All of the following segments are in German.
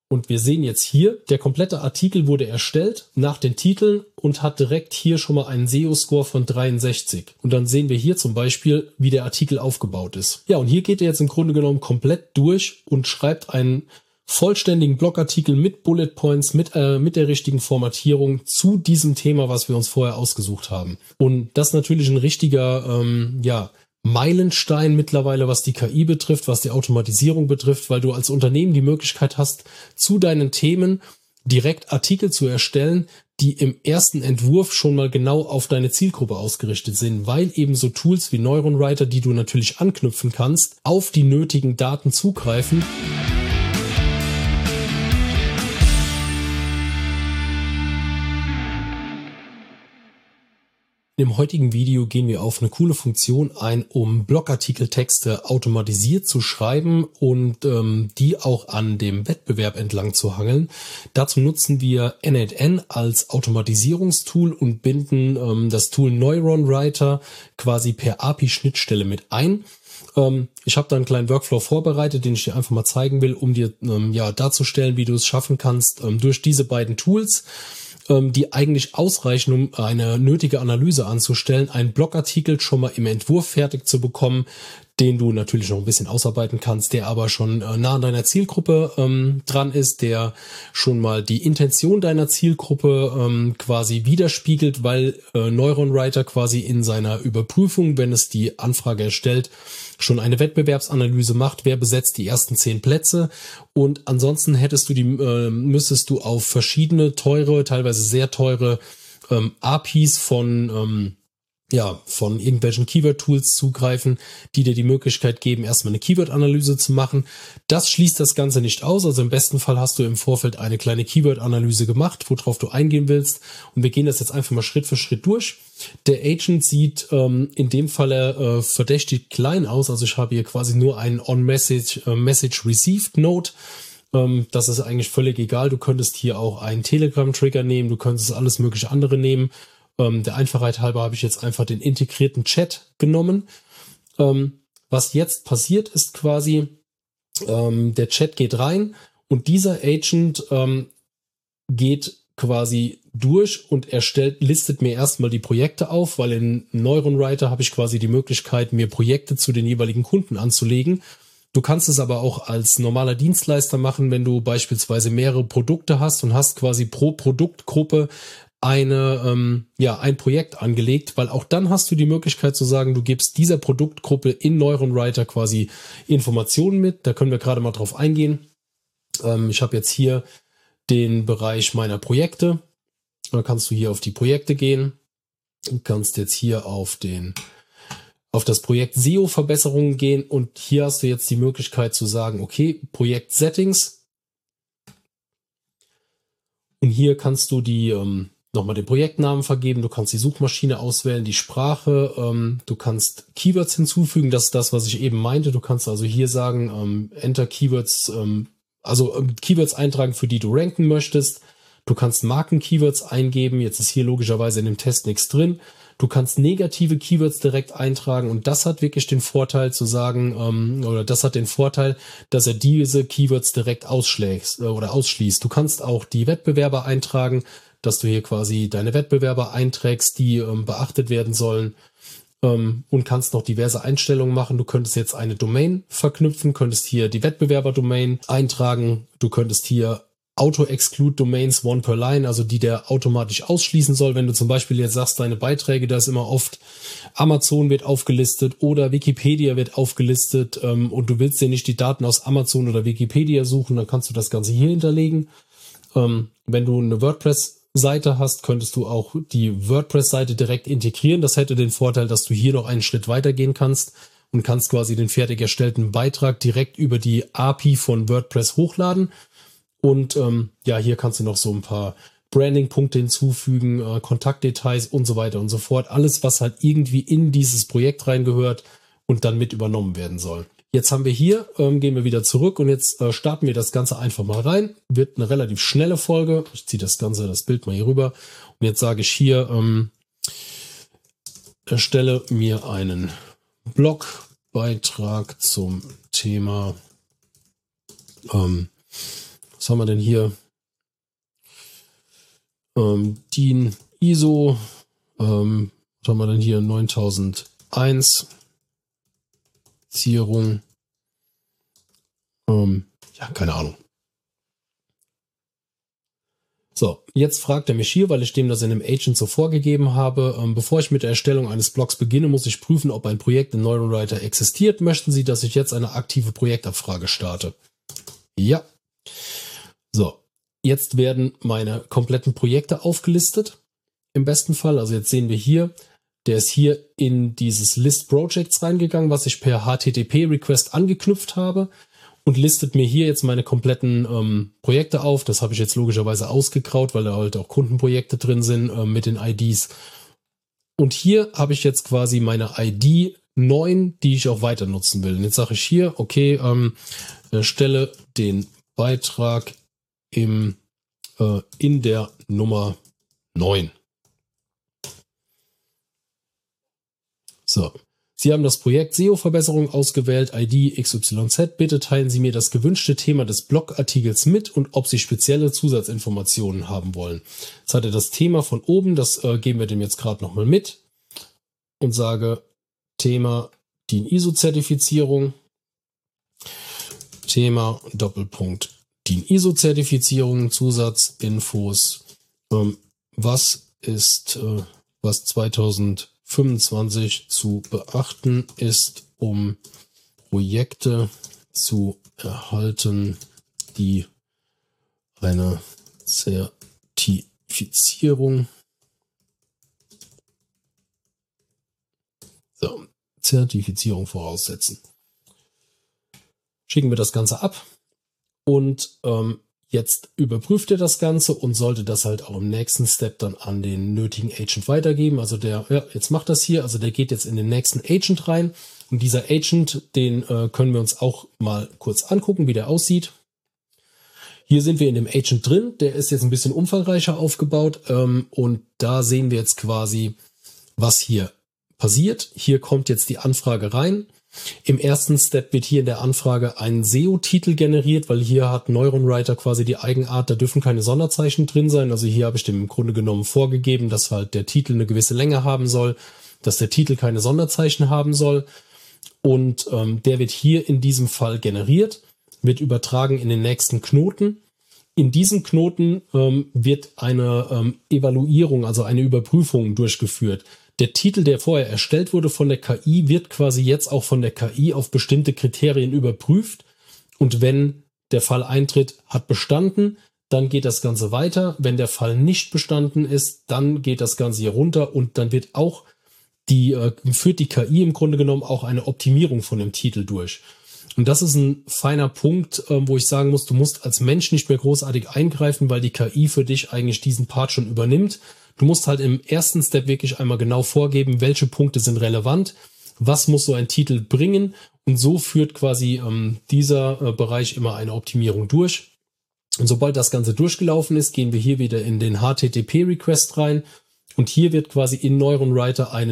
Und wir sehen jetzt hier, der komplette Artikel wurde erstellt nach den Titeln und hat direkt hier schon mal einen SEO-Score von 63. Und dann sehen wir hier zum Beispiel, wie der Artikel aufgebaut ist. Ja, und hier geht er jetzt im Grunde genommen komplett durch und schreibt einen vollständigen Blogartikel mit Bullet Points, mit der richtigen Formatierung zu diesem Thema, was wir uns vorher ausgesucht haben. Und das ist natürlich ein richtiger, Meilenstein mittlerweile, was die KI betrifft, was die Automatisierung betrifft, weil du als Unternehmen die Möglichkeit hast, zu deinen Themen direkt Artikel zu erstellen, die im ersten Entwurf schon mal genau auf deine Zielgruppe ausgerichtet sind, weil eben so Tools wie Neuron Writer, die du natürlich anknüpfen kannst, auf die nötigen Daten zugreifen. Im heutigen Video gehen wir auf eine coole Funktion ein, um Blogartikeltexte automatisiert zu schreiben und die auch an dem Wettbewerb entlang zu hangeln. Dazu nutzen wir n8n als Automatisierungstool und binden das Tool Neuron Writer quasi per API-Schnittstelle mit ein. Ich habe da einen kleinen Workflow vorbereitet, den ich dir einfach mal zeigen will, um dir darzustellen, wie du es schaffen kannst, durch diese beiden Tools, die eigentlich ausreichen, um eine nötige Analyse anzustellen, einen Blogartikel schon mal im Entwurf fertig zu bekommen, den du natürlich noch ein bisschen ausarbeiten kannst, der aber schon nah an deiner Zielgruppe dran ist, der schon mal die Intention deiner Zielgruppe quasi widerspiegelt, weil Neuron Writer quasi in seiner Überprüfung, wenn es die Anfrage erstellt, schon eine Wettbewerbsanalyse macht, wer besetzt die ersten 10 Plätze, und ansonsten müsstest du auf verschiedene teure, teilweise sehr teure APIs von irgendwelchen Keyword-Tools zugreifen, die dir die Möglichkeit geben, erstmal eine Keyword-Analyse zu machen. Das schließt das Ganze nicht aus. Also im besten Fall hast du im Vorfeld eine kleine Keyword-Analyse gemacht, worauf du eingehen willst. Und wir gehen das jetzt einfach mal Schritt für Schritt durch. Der Agent sieht in dem Falle verdächtig klein aus. Also ich habe hier quasi nur einen On-Message-Received-Node. Das ist eigentlich völlig egal. Du könntest hier auch einen Telegram-Trigger nehmen. Du könntest alles mögliche andere nehmen. Der Einfachheit halber habe ich jetzt einfach den integrierten Chat genommen. Was jetzt passiert ist quasi, der Chat geht rein und dieser Agent geht quasi durch und listet mir erstmal die Projekte auf, weil in Neuron Writer habe ich quasi die Möglichkeit, mir Projekte zu den jeweiligen Kunden anzulegen. Du kannst es aber auch als normaler Dienstleister machen, wenn du beispielsweise mehrere Produkte hast und hast quasi pro Produktgruppe ein Projekt angelegt, weil auch dann hast du die Möglichkeit zu sagen, du gibst dieser Produktgruppe in Neuron Writer quasi Informationen mit. Da können wir gerade mal drauf eingehen. Ich habe jetzt hier den Bereich meiner Projekte. Da kannst du hier auf die Projekte gehen. Du kannst jetzt hier auf das Projekt SEO-Verbesserungen gehen und hier hast du jetzt die Möglichkeit zu sagen, okay, Projekt-Settings. Und hier kannst du nochmal den Projektnamen vergeben, du kannst die Suchmaschine auswählen, die Sprache, du kannst Keywords hinzufügen, das ist das, was ich eben meinte. Du kannst also hier sagen, Enter Keywords, Keywords eintragen, für die du ranken möchtest. Du kannst Marken-Keywords eingeben, jetzt ist hier logischerweise in dem Test nichts drin. Du kannst negative Keywords direkt eintragen und das hat wirklich den Vorteil zu sagen, dass er diese Keywords direkt ausschließt. Du kannst auch die Wettbewerber eintragen, dass du hier quasi deine Wettbewerber einträgst, die beachtet werden sollen, und kannst noch diverse Einstellungen machen. Du könntest jetzt eine Domain verknüpfen, könntest hier die Wettbewerber-Domain eintragen. Du könntest hier Auto-Exclude-Domains one per line, also die der automatisch ausschließen soll. Wenn du zum Beispiel jetzt sagst, deine Beiträge, da ist immer oft Amazon wird aufgelistet oder Wikipedia wird aufgelistet und du willst dir nicht die Daten aus Amazon oder Wikipedia suchen, dann kannst du das Ganze hier hinterlegen. Wenn du eine WordPress-Seite hast, könntest du auch die WordPress-Seite direkt integrieren. Das hätte den Vorteil, dass du hier noch einen Schritt weitergehen kannst und kannst quasi den fertig erstellten Beitrag direkt über die API von WordPress hochladen. Und hier kannst du noch so ein paar Branding-Punkte hinzufügen, Kontaktdetails und so weiter und so fort. Alles, was halt irgendwie in dieses Projekt reingehört und dann mit übernommen werden soll. Jetzt haben wir hier, gehen wir wieder zurück und jetzt starten wir das Ganze einfach mal rein. Wird eine relativ schnelle Folge. Ich ziehe das Bild mal hier rüber. Und jetzt sage ich hier, erstelle mir einen Blogbeitrag zum Thema Was haben wir denn hier? DIN ISO. Was haben wir denn hier? 9001. Zierung. Ja, keine Ahnung. So, jetzt fragt er mich hier, weil ich dem das in dem Agent so vorgegeben habe, bevor ich mit der Erstellung eines Blogs beginne, muss ich prüfen, ob ein Projekt in NeuronWriter existiert. Möchten Sie, dass ich jetzt eine aktive Projektabfrage starte? Ja. So, jetzt werden meine kompletten Projekte aufgelistet. Im besten Fall, also jetzt sehen wir hier, der ist hier in dieses List Projects reingegangen, was ich per HTTP-Request angeknüpft habe. Und listet mir hier jetzt meine kompletten Projekte auf. Das habe ich jetzt logischerweise ausgegraut, weil da halt auch Kundenprojekte drin sind mit den IDs. Und hier habe ich jetzt quasi meine ID 9, die ich auch weiter nutzen will. Und jetzt sage ich hier, okay, erstelle den Beitrag in der Nummer 9. So. Sie haben das Projekt SEO-Verbesserung ausgewählt, ID XYZ. Bitte teilen Sie mir das gewünschte Thema des Blogartikels mit und ob Sie spezielle Zusatzinformationen haben wollen. Jetzt hat er das Thema von oben, das geben wir dem jetzt gerade nochmal mit und sage Thema DIN ISO-Zertifizierung. Thema Doppelpunkt DIN ISO-Zertifizierung, Zusatzinfos. Was 2025 zu beachten ist, um Projekte zu erhalten, die eine Zertifizierung voraussetzen. Schicken wir das Ganze ab und jetzt überprüft er das Ganze und sollte das halt auch im nächsten Step dann an den nötigen Agent weitergeben. Also jetzt macht das hier, also der geht jetzt in den nächsten Agent rein und dieser Agent, den können wir uns auch mal kurz angucken, wie der aussieht. Hier sind wir in dem Agent drin, der ist jetzt ein bisschen umfangreicher aufgebaut und da sehen wir jetzt quasi, was hier passiert. Hier kommt jetzt die Anfrage rein. Im ersten Step wird hier in der Anfrage ein SEO-Titel generiert, weil hier hat NeuronWriter quasi die Eigenart, da dürfen keine Sonderzeichen drin sein. Also hier habe ich dem im Grunde genommen vorgegeben, dass halt der Titel eine gewisse Länge haben soll, dass der Titel keine Sonderzeichen haben soll. Und der wird hier in diesem Fall generiert, wird übertragen in den nächsten Knoten. In diesem Knoten wird eine Evaluierung, also eine Überprüfung durchgeführt. Der Titel, der vorher erstellt wurde von der KI, wird quasi jetzt auch von der KI auf bestimmte Kriterien überprüft. Und wenn der Fall eintritt, hat bestanden, dann geht das Ganze weiter. Wenn der Fall nicht bestanden ist, dann geht das Ganze hier runter und dann wird auch führt die KI im Grunde genommen auch eine Optimierung von dem Titel durch. Und das ist ein feiner Punkt, wo ich sagen muss, du musst als Mensch nicht mehr großartig eingreifen, weil die KI für dich eigentlich diesen Part schon übernimmt. Du musst halt im ersten Step wirklich einmal genau vorgeben, welche Punkte sind relevant, was muss so ein Titel bringen und so führt quasi dieser Bereich immer eine Optimierung durch. Und sobald das Ganze durchgelaufen ist, gehen wir hier wieder in den HTTP-Request rein und hier wird quasi in NeuronWriter eine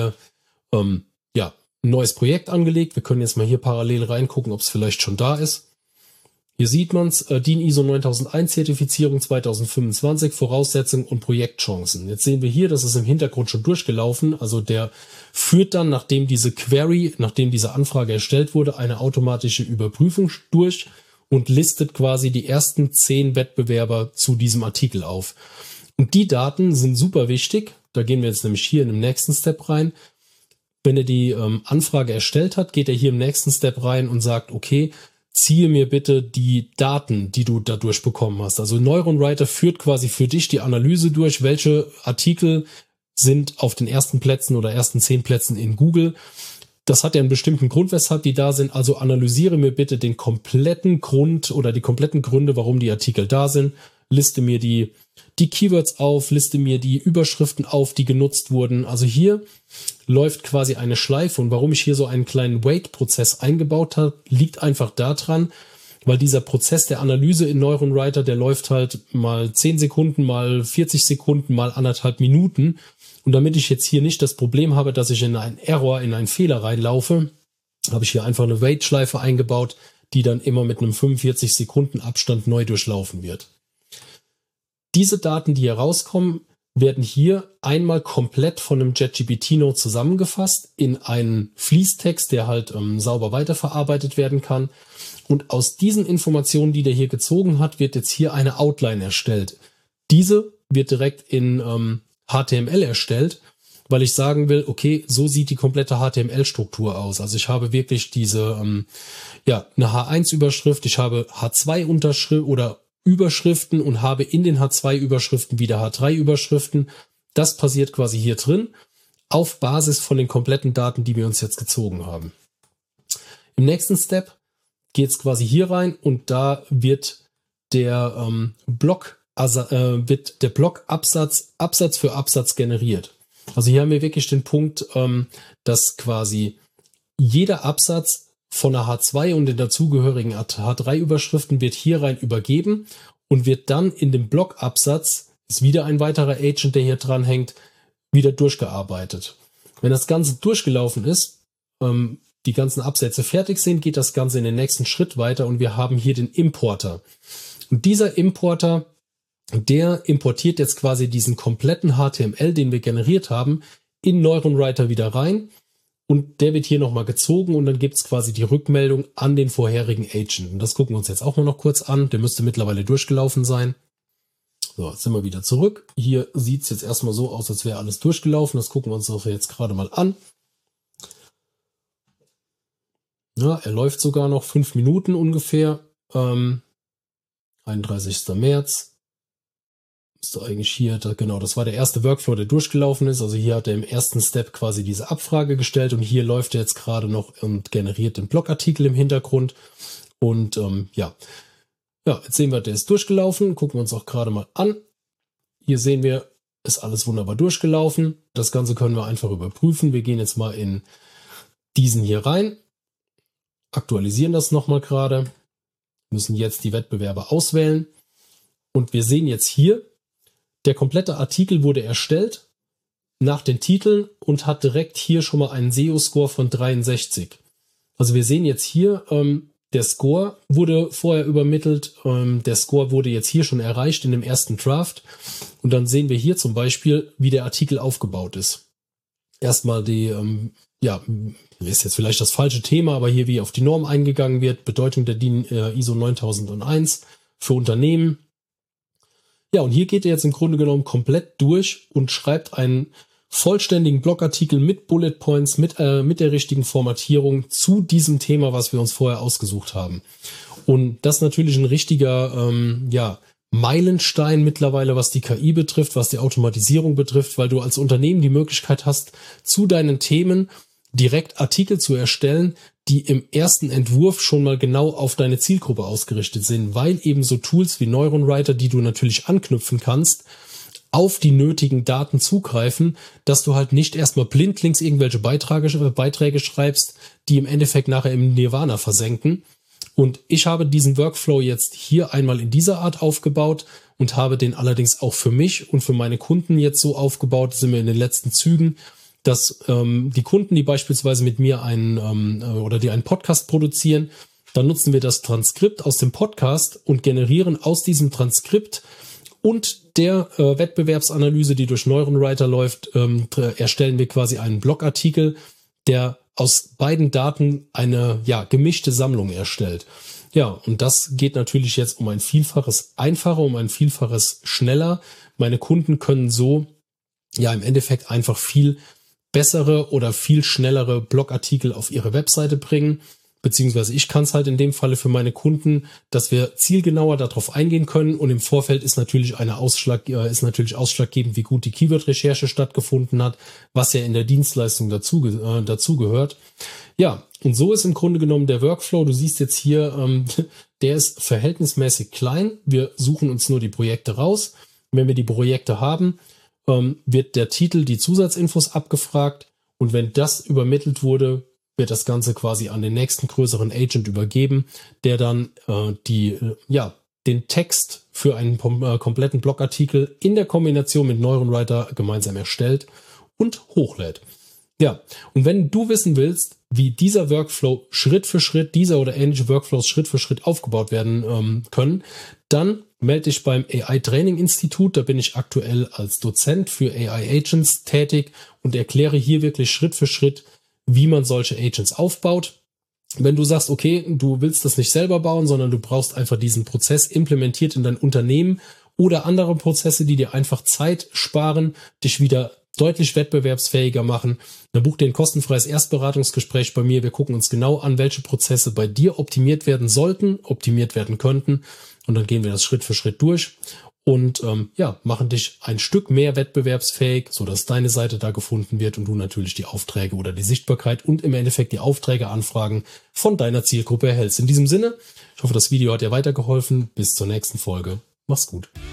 neues Projekt angelegt. Wir können jetzt mal hier parallel reingucken, ob es vielleicht schon da ist. Hier sieht man es, DIN ISO 9001 Zertifizierung 2025, Voraussetzungen und Projektchancen. Jetzt sehen wir hier, das ist im Hintergrund schon durchgelaufen. Also der führt dann, nachdem diese Anfrage erstellt wurde, eine automatische Überprüfung durch und listet quasi die ersten 10 Wettbewerber zu diesem Artikel auf. Und die Daten sind super wichtig. Da gehen wir jetzt nämlich hier in dem nächsten Step rein. Wenn er die Anfrage erstellt hat, geht er hier im nächsten Step rein und sagt, okay, ziehe mir bitte die Daten, die du dadurch bekommen hast. Also NeuronWriter führt quasi für dich die Analyse durch, welche Artikel sind auf den ersten Plätzen oder ersten 10 Plätzen in Google. Das hat ja einen bestimmten Grund, weshalb die da sind. Also analysiere mir bitte den kompletten Grund oder die kompletten Gründe, warum die Artikel da sind. Liste mir die Keywords auf, liste mir die Überschriften auf, die genutzt wurden. Also hier läuft quasi eine Schleife und warum ich hier so einen kleinen Wait-Prozess eingebaut habe, liegt einfach daran, weil dieser Prozess der Analyse in NeuronWriter, der läuft halt mal 10 Sekunden, mal 40 Sekunden, mal 1,5 Minuten. Und damit ich jetzt hier nicht das Problem habe, dass ich in einen Error, in einen Fehler reinlaufe, habe ich hier einfach eine Wait-Schleife eingebaut, die dann immer mit einem 45 Sekunden Abstand neu durchlaufen wird. Diese Daten, die hier rauskommen, werden hier einmal komplett von einem JetGPT-Node zusammengefasst in einen Fließtext, der halt sauber weiterverarbeitet werden kann. Und aus diesen Informationen, die der hier gezogen hat, wird jetzt hier eine Outline erstellt. Diese wird direkt in HTML erstellt, weil ich sagen will, okay, so sieht die komplette HTML-Struktur aus. Also ich habe wirklich diese, eine H1-Überschrift, ich habe H2-Unterschrift oder Überschriften und habe in den H2-Überschriften wieder H3-Überschriften. Das passiert quasi hier drin, auf Basis von den kompletten Daten, die wir uns jetzt gezogen haben. Im nächsten Step geht es quasi hier rein und da wird der Blockabsatz Absatz für Absatz generiert. Also hier haben wir wirklich den Punkt, dass quasi jeder Absatz von einer H2 und den dazugehörigen H3-Überschriften wird hier rein übergeben und wird dann in dem Blockabsatz, ist wieder ein weiterer Agent, der hier dran hängt, wieder durchgearbeitet. Wenn das Ganze durchgelaufen ist, die ganzen Absätze fertig sind, geht das Ganze in den nächsten Schritt weiter und wir haben hier den Importer. Und dieser Importer, der importiert jetzt quasi diesen kompletten HTML, den wir generiert haben, in NeuronWriter wieder rein. Und der wird hier nochmal gezogen und dann gibt es quasi die Rückmeldung an den vorherigen Agent. Und das gucken wir uns jetzt auch noch kurz an. Der müsste mittlerweile durchgelaufen sein. So, jetzt sind wir wieder zurück. Hier sieht es jetzt erstmal so aus, als wäre alles durchgelaufen. Das gucken wir uns auch jetzt gerade mal an. Ja, er läuft sogar noch 5 Minuten ungefähr. 31. März. Ist eigentlich hier, genau, das war der erste Workflow, der durchgelaufen ist. Also hier hat er im ersten Step quasi diese Abfrage gestellt und hier läuft er jetzt gerade noch und generiert den Blogartikel im Hintergrund. Und jetzt sehen wir, der ist durchgelaufen. Gucken wir uns auch gerade mal an. Hier sehen wir, ist alles wunderbar durchgelaufen. Das Ganze können wir einfach überprüfen. Wir gehen jetzt mal in diesen hier rein, aktualisieren das nochmal gerade, müssen jetzt die Wettbewerber auswählen und wir sehen jetzt hier, der komplette Artikel wurde erstellt nach den Titeln und hat direkt hier schon mal einen SEO-Score von 63. Also wir sehen jetzt hier, der Score wurde vorher übermittelt, der Score wurde jetzt hier schon erreicht in dem ersten Draft und dann sehen wir hier zum Beispiel, wie der Artikel aufgebaut ist. Erstmal ist jetzt vielleicht das falsche Thema, aber hier wie auf die Norm eingegangen wird, Bedeutung der DIN ISO 9001 für Unternehmen. Ja, und hier geht er jetzt im Grunde genommen komplett durch und schreibt einen vollständigen Blogartikel mit Bullet Points, mit der richtigen Formatierung zu diesem Thema, was wir uns vorher ausgesucht haben. Und das ist natürlich ein richtiger Meilenstein mittlerweile, was die KI betrifft, was die Automatisierung betrifft, weil du als Unternehmen die Möglichkeit hast, zu deinen Themen direkt Artikel zu erstellen, die im ersten Entwurf schon mal genau auf deine Zielgruppe ausgerichtet sind, weil eben so Tools wie NeuronWriter, die du natürlich anknüpfen kannst, auf die nötigen Daten zugreifen, dass du halt nicht erstmal blindlings irgendwelche Beiträge schreibst, die im Endeffekt nachher im Nirvana versenken. Und ich habe diesen Workflow jetzt hier einmal in dieser Art aufgebaut und habe den allerdings auch für mich und für meine Kunden jetzt so aufgebaut, sind wir in den letzten Zügen, dass die Kunden, die beispielsweise mit mir die einen Podcast produzieren, dann nutzen wir das Transkript aus dem Podcast und generieren aus diesem Transkript und der Wettbewerbsanalyse, die durch NeuronWriter läuft, erstellen wir quasi einen Blogartikel, der aus beiden Daten eine gemischte Sammlung erstellt. Ja, und das geht natürlich jetzt um ein Vielfaches einfacher, um ein Vielfaches schneller. Meine Kunden können so im Endeffekt einfach viel bessere oder viel schnellere Blogartikel auf ihre Webseite bringen, beziehungsweise ich kann es halt in dem Falle für meine Kunden, dass wir zielgenauer darauf eingehen können und im Vorfeld ist natürlich ausschlaggebend, wie gut die Keyword-Recherche stattgefunden hat, was ja in der Dienstleistung dazu gehört. Ja, und so ist im Grunde genommen der Workflow, du siehst jetzt hier, der ist verhältnismäßig klein, wir suchen uns nur die Projekte raus, wenn wir die Projekte haben, wird der Titel, die Zusatzinfos abgefragt und wenn das übermittelt wurde, wird das Ganze quasi an den nächsten größeren Agent übergeben, der dann den Text für einen kompletten Blogartikel in der Kombination mit NeuronWriter gemeinsam erstellt und hochlädt. Ja, und wenn du wissen willst, wie dieser Workflow Schritt für Schritt, dieser oder ähnliche Workflows Schritt für Schritt aufgebaut werden können, dann melde dich beim AI Training Institut. Da bin ich aktuell als Dozent für AI Agents tätig und erkläre hier wirklich Schritt für Schritt, wie man solche Agents aufbaut. Wenn du sagst, okay, du willst das nicht selber bauen, sondern du brauchst einfach diesen Prozess implementiert in dein Unternehmen oder andere Prozesse, die dir einfach Zeit sparen, dich wieder deutlich wettbewerbsfähiger machen, dann buch dir ein kostenfreies Erstberatungsgespräch bei mir. Wir gucken uns genau an, welche Prozesse bei dir optimiert werden sollten, optimiert werden könnten. Und dann gehen wir das Schritt für Schritt durch und machen dich ein Stück mehr wettbewerbsfähig, sodass deine Seite da gefunden wird und du natürlich die Aufträge oder die Sichtbarkeit und im Endeffekt die Aufträge, Anfragen von deiner Zielgruppe erhältst. In diesem Sinne, ich hoffe, das Video hat dir weitergeholfen. Bis zur nächsten Folge. Mach's gut.